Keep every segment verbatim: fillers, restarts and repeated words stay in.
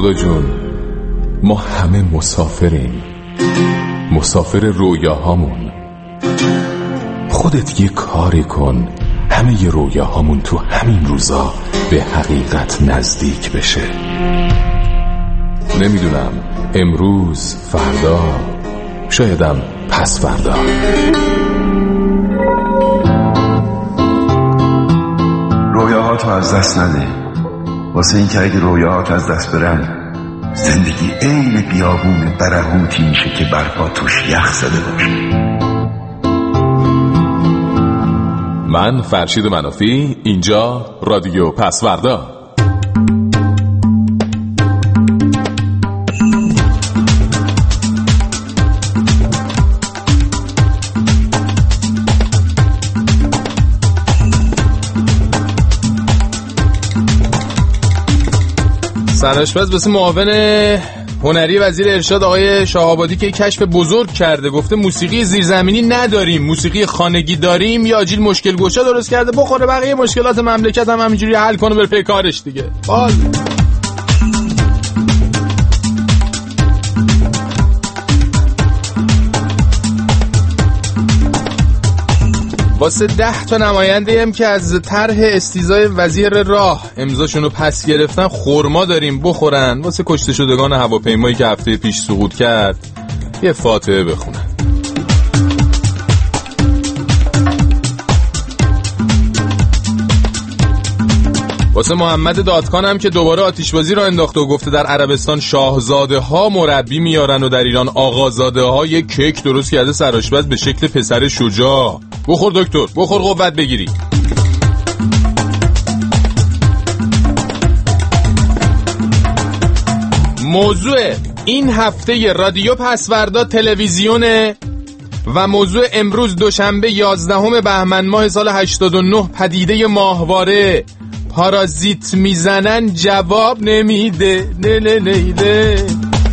خدا جون ما همه مسافریم، مسافر رویاهامون. خودت یه کاری کن همه ی رویاهامون تو همین روزا به حقیقت نزدیک بشه. نمیدونم امروز، فردا، شایدم پس فردا. رویاهاتو از دست نده، واسه این که اگه رویاهات از دست برن زندگی عین بیابون برهوتی میشه که برپا توش یخ زده باشه. من فرشید منافی، اینجا رادیو پسوردا. سرآشپز واسه معاون هنری وزیر ارشاد آقای شاه‌آبادی که کشف بزرگ کرده، گفته موسیقی زیرزمینی نداریم، موسیقی خانگی داریم. یا آجیل مشکل گشا درست کرده بخوره بقیه مشکلات مملکت هم همینجوری حل کنه بره پی کارش دیگه. بال واسه ده تا نماینده هم که از طرح استیضای وزیر راه امضاشونو پس گرفتن خرما داریم بخورن. واسه کشته شدگان هواپیمایی که هفته پیش سقوط کرد یه فاتحه بخونن. واسه محمد دادکان هم که دوباره آتیشبازی را انداخته و گفته در عربستان شاهزاده ها مربی میارن و در ایران آقازاده ها یک کیک درست کرده سرآشپز به شکل پسر شجاع. بخور دکتر، بخور قوت بگیری. موضوع این هفته رادیو پسوردا تلویزیونه و موضوع امروز دوشنبه یازدهم بهمن ماه سال هشتاد و نه پدیده ماهواره پارازیت میزنن جواب نمیده. نه نه نه نه.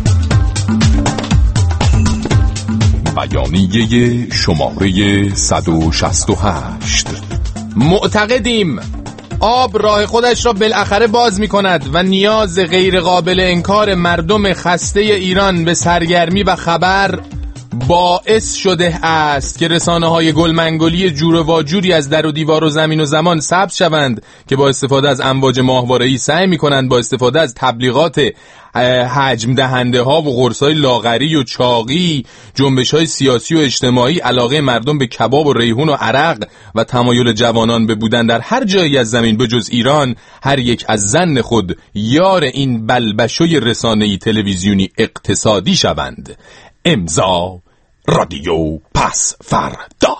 بیانیه شماره صد و شصت و هشت. معتقدیم آب راه خودش را بالاخره باز می کند و نیاز غیر قابل انکار مردم خسته ایران به سرگرمی و خبر باعث شده است که رسانه‌های گلمنگولی جور و واجوری از در و دیوار و زمین و زمان سبز شوند که با استفاده از امواج ماهواره‌ای سعی می‌کنند با استفاده از تبلیغات حجم دهنده ها و قرص‌های لاغری و چاقی، جنبش‌های سیاسی و اجتماعی، علاقه مردم به کباب و ریحون و عرق و تمایل جوانان به بودن در هر جایی از زمین به جز ایران، هر یک از زن خود یار این بلبشوی رسانه‌ای تلویزیونی اقتصادی شوند. امضا رادیو پسوردا.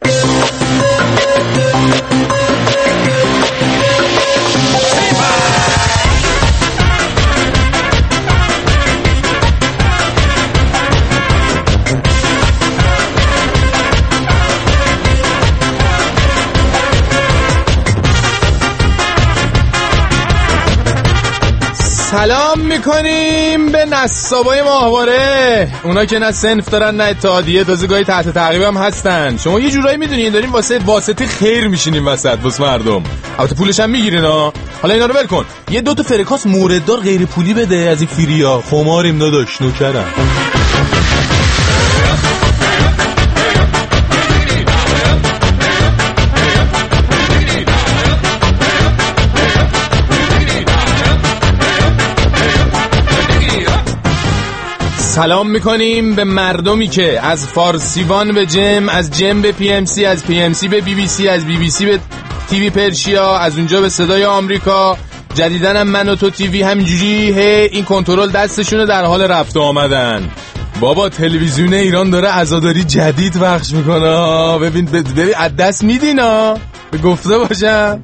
سلام میکنیم به نصابای ماهواره، اونا که نه صنف دارن نه اتحادیه، تازه گاهی تحت تعقیب هم هستن. شما یه جورایی میدونین داریم واسه واسطه خیر میشینیم وسط واسه مردم، البته پولش هم میگیرین ها. حالا اینا رو ول کن، یه دو تا فرکانس مورددار غیر پولی بده از این فیریا. خماریم داداش، نوکرم. سلام میکنیم به مردمی که از فارسیوان به جم، از جم به پی ام سی، از پی ام سی به بی بی سی، از بی بی سی به تیوی پرشیا، از اونجا به صدای آمریکا، جدیدن هم من و تو تیوی. همینجوری هی این کنترل دستشونه در حال رفت و آمدن. بابا تلویزیون ایران داره عزاداری جدید پخش میکنه، ببین ببین از دست میدین ها، به گفته باشم.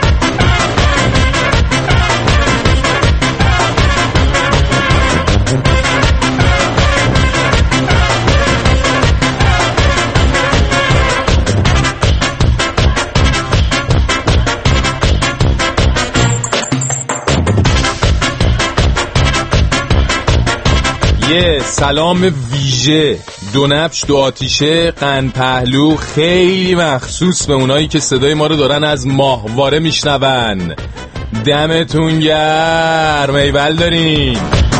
یه سلام ویژه، دو نبش دو آتیشه قند پهلو، خیلی مخصوص به اونایی که صدای ما رو دارن از ماهواره میشنون. دمتون گرم، ایول دارین.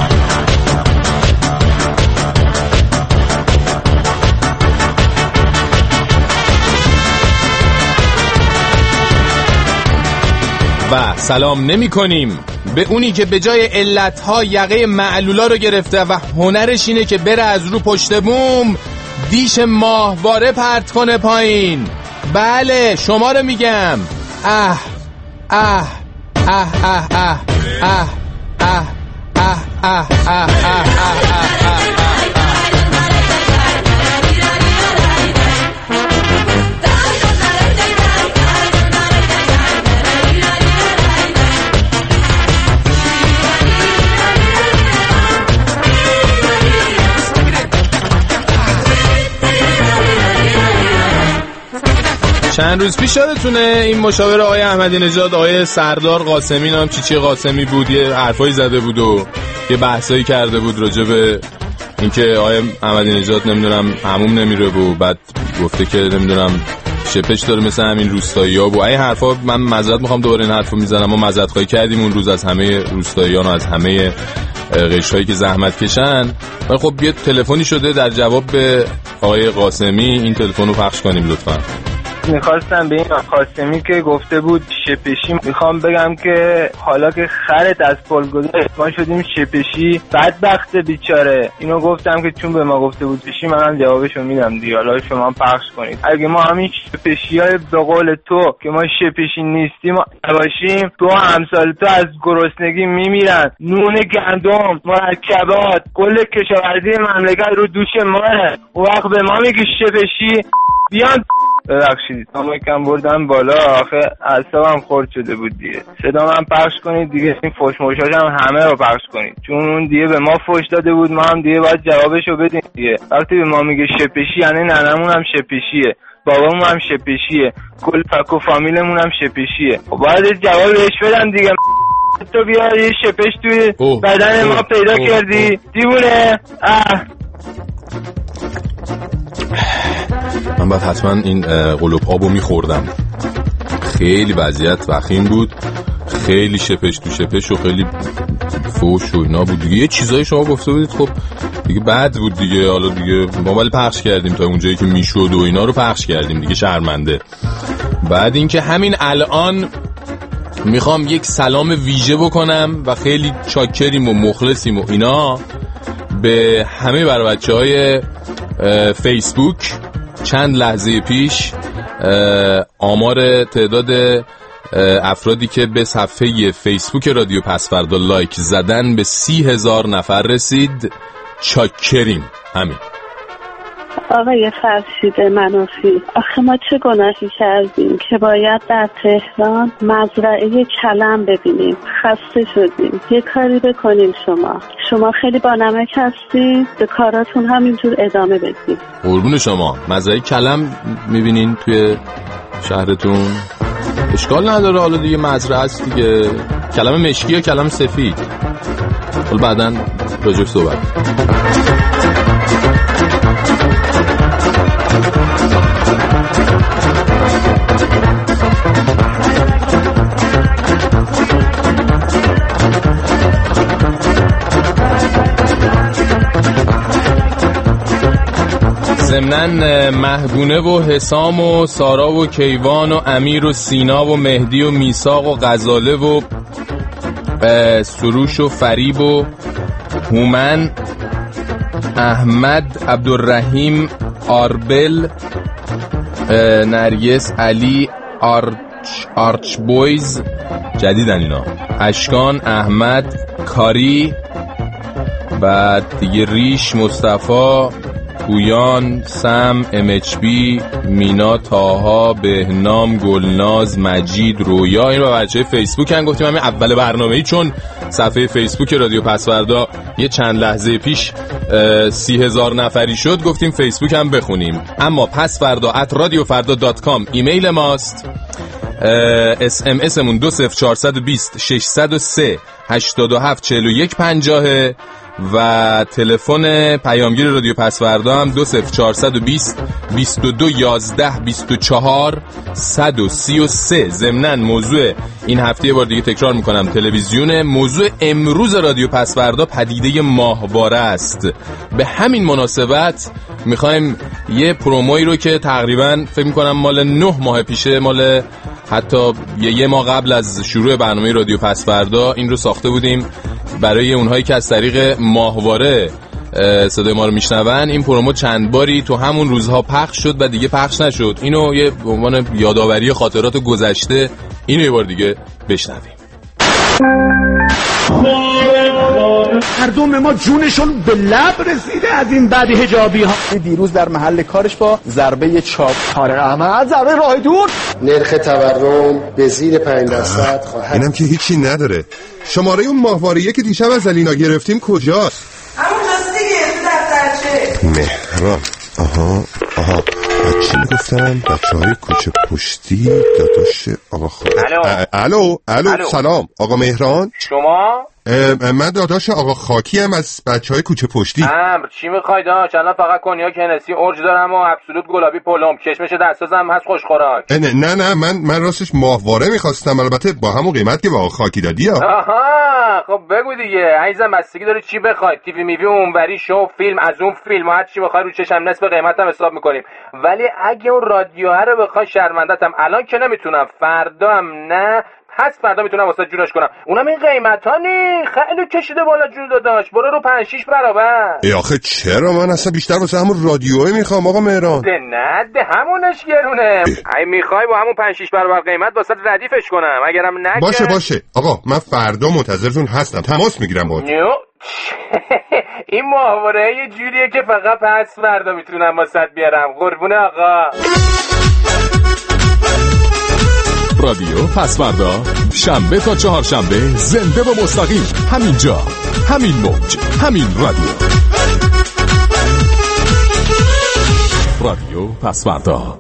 و سلام نمی کنیم به اونی که به جای علتها یقه معلولا رو گرفته و هنرش اینه که بره از رو پشت بوم دیش ماهواره پرت کنه پایین. بله شما رو میگم. اه اه اه اه اه اه اه اه اه اه اه چند روز پیش یادتونه این مشاور آقای احمدی نژاد آقای سردار قاسمی نام چیچی قاسمی بود، یه حرفایی زده بود و یه بحثایی کرده بود راجع به اینکه آقای احمدی نژاد نمیدونم حموم نمیره و بعد گفته که نمیدونم شپش داره مثل همین روستایی‌ها و این حرفا. من معذرت میخوام دوباره این حرفو میزنم، ما معذرت خواهی کردیم اون روز از همه روستاییان و از همه قشرهایی که زحمت کشن، ولی خب یه تلفنی شده در جواب به آقای قاسمی. این تلفن رو پخش کنیم لطفاً. میخواستم به این قاسمی که گفته بود شپشی میخوام بگم که حالا که خرت از پل گذاشت ما شدیم شپشی، بدبخت بیچاره. اینو گفتم که چون به ما گفته بود شپشی منم جوابشو میدم دیگه، حالا شما پخش کنید. اگه ما همین شپشی های به قول تو که ما شپشی نیستیم باشیم، تو همسال تو از گرسنگی میمیرن. نون گندم، مرکبات، کل کشاورزی مملکت رو دوش ماه. اون وقت به ما میگی شپشی. بیان ببخشید اما کم بردم بالا، آخه اعصابم خورد شده بود دیگه. صدا من پخش کنید دیگه، این فوش موشاش هم همه رو پخش کنید، چون اون دیگه به ما فوش داده بود، ما هم دیگه باید جوابشو بدیم دیگه. وقتی به ما میگه شپشی یعنی ننمون هم شپشیه، بابامون هم شپشیه، کل پک و فامیلمون هم شپشیه. خب باید جواب بهش بدم دیگه. تو بیا یه شپش توی بدن ما پیدا کردی دیوونه. اه من باید حتما این قلوب آبو میخوردم. خیلی وضعیت وخیم بود، خیلی شپش تو شپش و خیلی فوش و اینا بود دیگه. یه چیزایی شما گفته بودید خب دیگه بد بود دیگه، حالا دیگه ما ولی پخش کردیم تا اونجایی که میشد و اینا رو پخش کردیم دیگه، شرمنده. بعد اینکه همین الان میخوام یک سلام ویژه بکنم و خیلی چاکریم و مخلصیم و اینا به همه بر بچه‌های فیسبوک. چند لحظه پیش آمار تعداد افرادی که به صفحه فیسبوک رادیو پسوردا لایک زدن به سی هزار نفر رسید. چاکریم. همین. آقای فرشید منافی، آخه ما چه گناهی کردیم که باید در تهران مزرعه کلم ببینیم؟ خسته شدیم. یه کاری بکنیم. شما شما خیلی بانمک هستید، به کاراتون همینجور ادامه بدید. قربون شما. مزرعه کلم میبینین توی شهرتون؟ اشکال نداره، حالا دیگه مزرعه است دیگه. کلم مشکی یا کلم سفید؟ حالا بعداً راجع صحبت. ضمناً مهگونه و حسام و سارا و کیوان و امیر و سینا و مهدی و میثاق و غزاله و سروش و فریب و هومن، احمد، عبدالرحیم، آربل، نرگس، علی، آرچ آرچ بویز، جدیدن اینا، اشکان، احمد، کاری، بعد دیگه ریش، مصطفی، پویان، سم، ام اچ بی، مینا، تاها، بهنام، گلناز، مجید، رویا. این رو بچه فیسبوک هم گفتیم همین اول برنامه‌ای، چون صفحه فیسبوک رادیو پسوردا یه چند لحظه پیش سی هزار نفری شد، گفتیم فیسبوک هم بخونیم. اما پسوردا ات رادیو فردا دات کام ایمیل ماست. اس ام اس مون دو صفر چهارصد و بیست ششصد و سه هشتاد و هفت چهل و یک پنجاه و تلفن پیامگیر رادیو پسوردا هم دو صفر چهارصد و بیست بیست و دو یازده بیست و چهار صد و سی و سه. ضمناً موضوع این هفته بار دیگه تکرار میکنم تلویزیون. موضوع امروز رادیو پسوردا پدیده ماهواره است. به همین مناسبت میخوایم یه پروموی رو که تقریبا فکر میکنم مال نه ماه پیشه، مال حتی یه, یه ماه قبل از شروع برنامه رادیو پس فردا این رو ساخته بودیم برای اونهایی که از طریق ماهواره صدای ما رو میشنون. این پرومو چند باری تو همون روزها پخش شد و دیگه پخش نشد. اینو یه به عنوان یادآوری خاطرات گذشته اینو یه بار دیگه بشنویم. مردم ما جونشون به لب رسیده از این بعد حجابی ها. دیروز در محل کارش با ضربه چاپ طارق احمد ضربه راه دور نرخ تورم به زیر پنج درصد خواهد. اینم که هیچی نداره. شماره اون ماهواره‌ای که دیشب از علینا گرفتیم کجاست؟ همون جاست دیگه تو دفترچه. مهران. آها آها چی میگفتم؟ بچه های کوچه پشتی داداش آقا خود. الو الو سلام آقا مهران. شما؟ من داداش آقا خاکی هم از بچه های کوچه پشتی. امر چی میخوای داداش؟ الان فقط کنیاک هنسی اورج دارم و ابسولوت گلابی پلم، کشمش دستازم هست خوشخوراک. نه نه نه من من راستش ماهواره میخواستم، البته با همون قیمت که با آقا خاکی دادی ها. آها خب بگو دیگه عزیزم، بستگی داره چی بخوای. تیوی میوی اونوری شو فیلم از اون فیلم هر چی بخوای رو چشم نصف قیمتم حساب میکنیم. ولی اگه اون رادیوها رو بخوای شرمندتم الان که نمیتونم، فردا هم نه، پس فردا میتونم واسه جونش کنم. اونم این قیمتا نی خیلی کشیده بالا جون داداش، برو رو پنج شش برابر. ای آخه چرا؟ من اصلا بیشتر واسه همون رادیوی میخوام آقا مهران. ده نه ده همونش گرونه. ای میخوای با همون پنج شش برابر قیمت واسه ردیفش کنم، اگرم نه باشه باشه آقا من فردا منتظرتون هستم، تماس میگیرم باهات. این ماهواره یه جوریه که فقط پس فردا میتونم واسه بیارم. قربون آقا. رادیو پس فردا شنبه تا چهارشنبه زنده و مستقیم همینجا، همین موج، همین رادیو. رادیو پس فردا.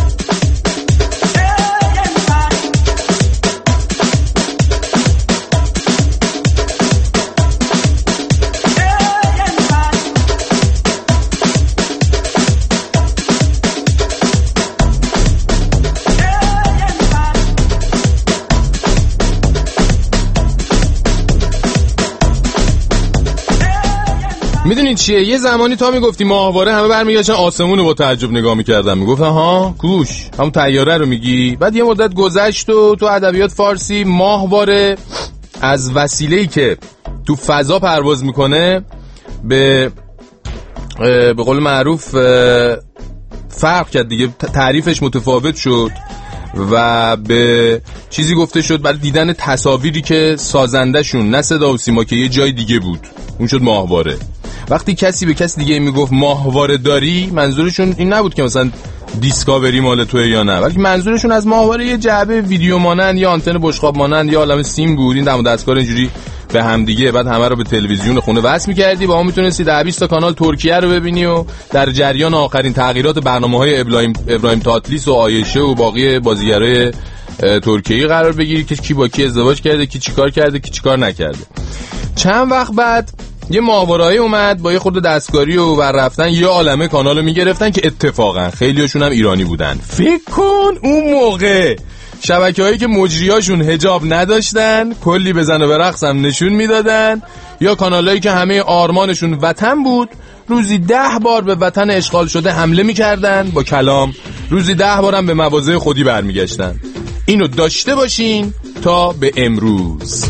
میدونید چیه؟ یه زمانی تا میگفتی ماهواره همه برمیگشتن آسمون رو با تعجب نگاه میکردن، میگفتن ها کوش همون طیاره رو میگی. بعد یه مدت گذشت و تو ادبیات فارسی ماهواره از وسیله‌ای که تو فضا پرواز میکنه به به قول معروف فرق کرد دیگه، تعریفش متفاوت شد و به چیزی گفته شد برای دیدن تصاویری که سازندشون نه صدا و سیما که یه جای دیگه بود، اون شد ماهواره. وقتی کسی به کسی دیگه میگفت ماهواره داری، منظورشون این نبود که مثلا دیسکاوری مال توه یا نه، بلکه منظورشون از ماهواره یه جعبه ویدیو مانند یا آنتن بشقاب مانند یا عالمه سیم بود. این دم دستگاه اینجوری به هم دیگه، بعد همه رو به تلویزیون خونه وصل می‌کردی، با هم میتونستی ده بیست تا کانال ترکیه رو ببینی و در جریان آخرین تغییرات برنامه‌های ابراهیم ابراهیم تاتلیس و آیشه و باقی بازیگرای ترکیه‌ای قرار بگیری که کی با کی ازدواج کرده، کی چیکار کرده، کی چیکار نکرده. چند وقت بعد یه ماهواره‌ای اومد با یه خورده دستکاری و ور رفتن یه عالمه کانالو میگرفتن که اتفاقا خیلیاشون هم ایرانی بودن. فکر کن اون موقع شبکه‌هایی که مجریاشون حجاب نداشتن کلی بزن و برقص هم نشون میدادن، یا کانالایی که همه آرمانشون وطن بود روزی ده بار به وطن اشغال شده حمله میکردن با کلام، روزی ده بارم به مواضع خودی برمیگشتن. اینو داشته باشین تا به امروز.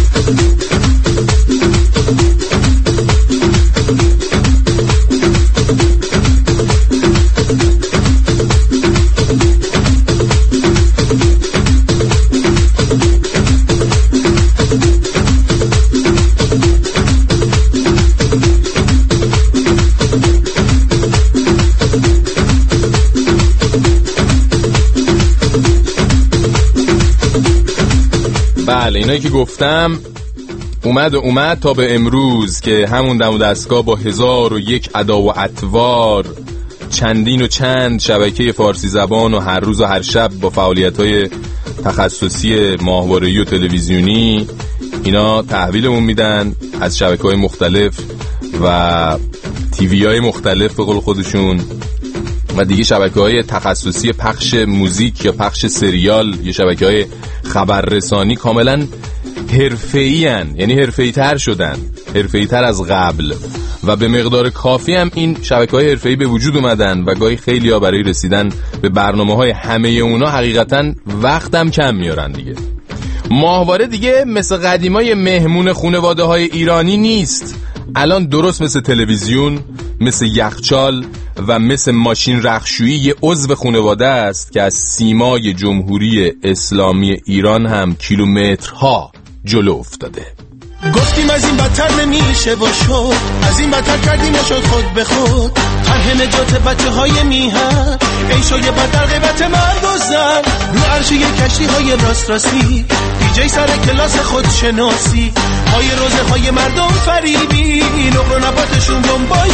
بله اینایی که گفتم اومد و اومد تا به امروز که همون دم و دستگاه با هزار و یک ادا و اطوار، چندین و چند شبکه فارسی زبان و هر روز و هر شب با فعالیت‌های تخصصی ماهواره‌ای و تلویزیونی، اینا تحویلمون میدن از شبکه‌های مختلف و تیوی‌های مختلف به قول خودشون، و دیگه شبکه‌های تخصصی پخش موزیک یا پخش سریال یا شبکه‌های خبررسانی کاملا حرفه‌ای ان، یعنی حرفه‌ای تر شدن. حرفه‌ای تر از قبل و به مقدار کافی هم این شبکه‌های حرفه‌ای به وجود اومدن و گاهی خیلی‌ها برای رسیدن به برنامه‌های همه اونا حقیقتاً وقتم کم میارن دیگه. ماهواره دیگه مثل قدیمای مهمون خانواده‌های ایرانی نیست. الان درست مثل تلویزیون، مثل یخچال و مثل ماشین رختشویی یه عضو خانواده است که از سیمای جمهوری اسلامی ایران هم کیلومترها جلو افتاده. گفتیم از این بدتر نمیشه و شد، از این بدتر کردیم و شد خود به خود. طرح نجات بچه های میهن، ای شایه بد در غیبت مرد و زن، رو عرشی کشتی های راست راستی، دیجی سر کلاس خود شناسی، های روزه های مردم فریبی، نقل و نباتشون دنبای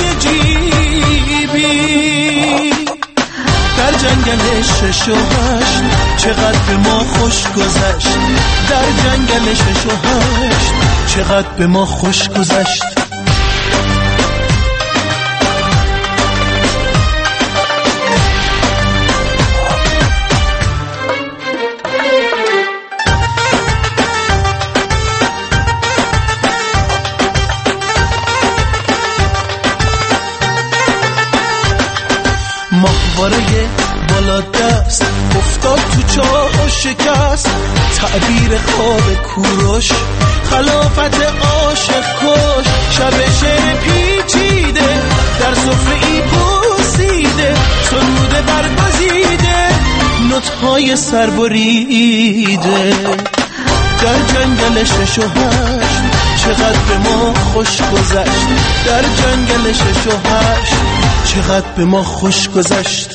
جیبی. در جنگل شش و هشت چقدر به ما خوش گذشت، در جنگل شش و هشت چقدر به ما خوش گذشت. ماهواره بالا دست افتاد تو چاه و شکست، تعبیر خواب کوروش خلافت عاشق کش، شب شعر پیچیده در سفره ای پوسیده، سروده برگزیده نوت‌های سربریده. در جنگل شش و هشت چقدر به ما خوش گذشت، در جنگل شش و هشت چقدر به ما خوش گذشت.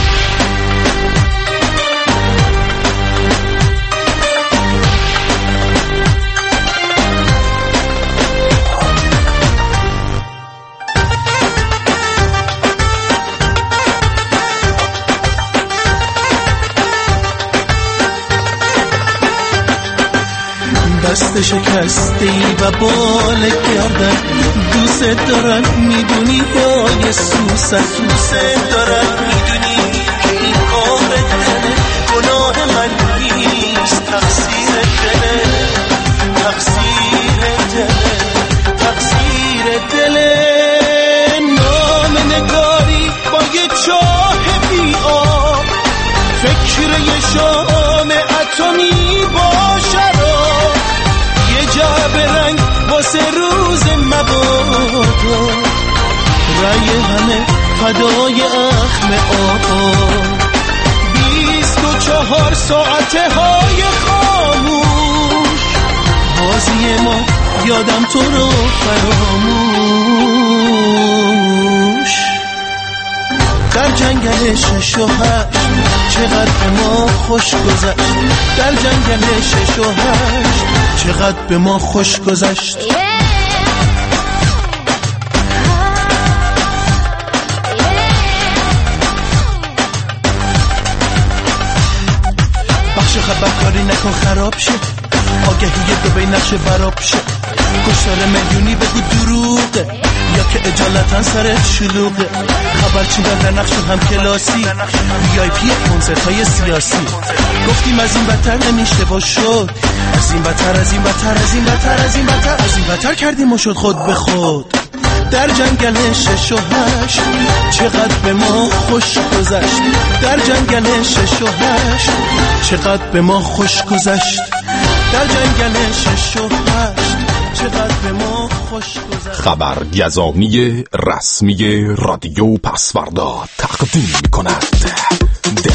دست شکستی و بال گردن، دوست دارن میدونی یا یه سوست، دوست دارن میدونی که این کار دله، گناه من نیست، تقصیر دله، تقصیر دله، تقصیر دله. نام نگاری با یه چاه بی آب، فکر یه شام اتمی با شراب، جعب رنگ واسه روز مبادا، رای همه فدای اخم آقا. بیست و چهار ساعته های خاموش، بازی ما یادم تو رو فراموش. در جنگل شش و هشت چقدر به ما خوش گذشت، در جنگل شش و هشت چقدر به ما خوش گذشت. بخش خبرکاری نکن خراب شه، آگهی دو بی نقش براب شه، کشتار میلیونی بگو دروغه یا که اجالتا سرت شلوغه. خبرچین در نقش هم کلاسی، وی آی پی کنسرت های سیاسی. گفتیم از این بدتر نمیشه و شد، از این بدتر از این بدتر از این بدتر از این بدتر از این بدتر کردیم و شد خود به خود. در جنگل شش و هشت چقدر به ما خوش گذشت، در جنگل شش و هشت چقدر به ما خوش گذشت، در جنگل شش و هشت چقدر به ما خوش گذشت. خبر گزانی رسمی رادیو پسوردا تقدیم می‌کند. ده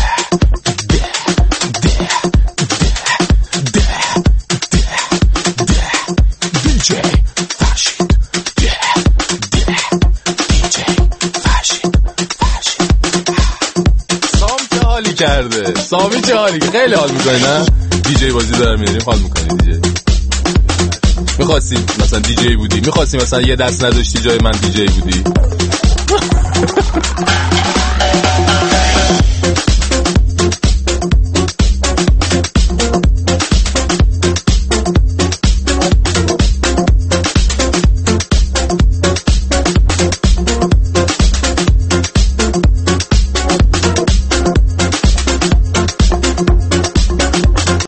کرده سامی چه حالی که خیلی حال میکنی نه؟ دیجی بازی دارم میدونیم حال میکنی دیجی. میخواستی مثلا دیجی بودی، میخواستی مثلا یه دست نداشتی جای من دیجی بودی.